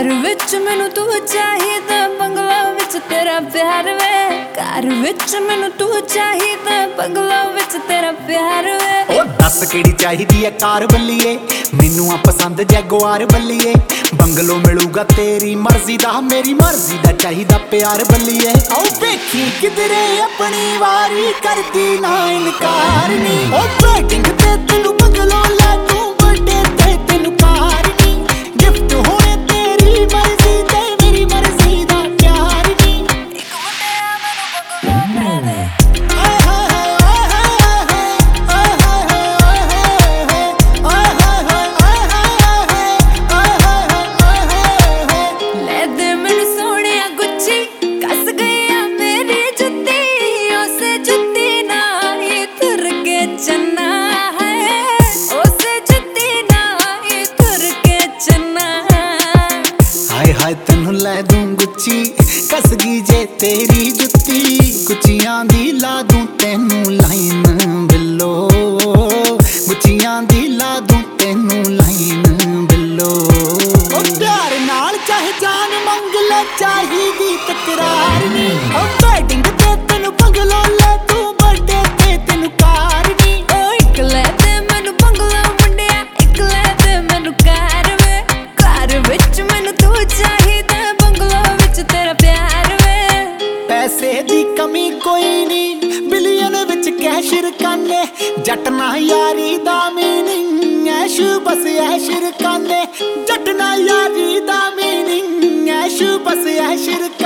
घर विच मैनू तू चाहिदा, बंगला विच तेरा प्यार वे। घर विच मैनू तू चाहिदा, बंगला विच तेरा प्यार वे। ओ दस केड़ी चाहिदी है कार बल्लीए, मैनू आ पसंद जैगुआर बल्लीए। बंगलो मिलूगा तेरी मर्जी दा, मेरी मर्जी दा चाहिदा प्यार बल्लीए। आओ देखी किधरे अपनी वारी करदी ना इनकार नी। ओ वेटिंग ते तेनू बंगलो लै दूं, बर्थडे ते तेनू कार नी। गिफ्ट होने तेरी मर्जी ते मेरी मर्जी दा प्यार नी। एक मुंडिया मैनू बंगला दे। ले दे मैनू सोहणिया गुच्ची, कस गई आ मेरी जुत्ती। उसे जुत्ती नाल ही तुर के चलना है, उसे जुत्ती नाल ही तुर के चलना। हाय हाय तेनू लै दूं गुच्ची, कस गई जे तेरी जुत्ती। गुच्चियां दी ला दूं तेनू लाइन बिल्लो, गुच्चियां दी ला दूं तेनू लाइन बिल्लो। ओ प्यार नाल चाहे जान मंग ले, चाहिदी तकरार नी। ओ वेडिंग ते तेनू बंगलो लै दूं, बर्थडे ते तेनू कार नी। ओ इक लै दे मैनू बंगला मुंडिया, इक लै दे मैनू कार वे। घर विच मैनू तू चाहिदा, बंगला विच तेरा प्यार वे। पैसे दी कमी कोई नी, बिलियन विच कैश रकाने। जट ना यारी दा मीनिंग ऐश, बस ऐश रकाने। जट ना यारी दा मीनिंग ऐश, बस ऐश रकाने।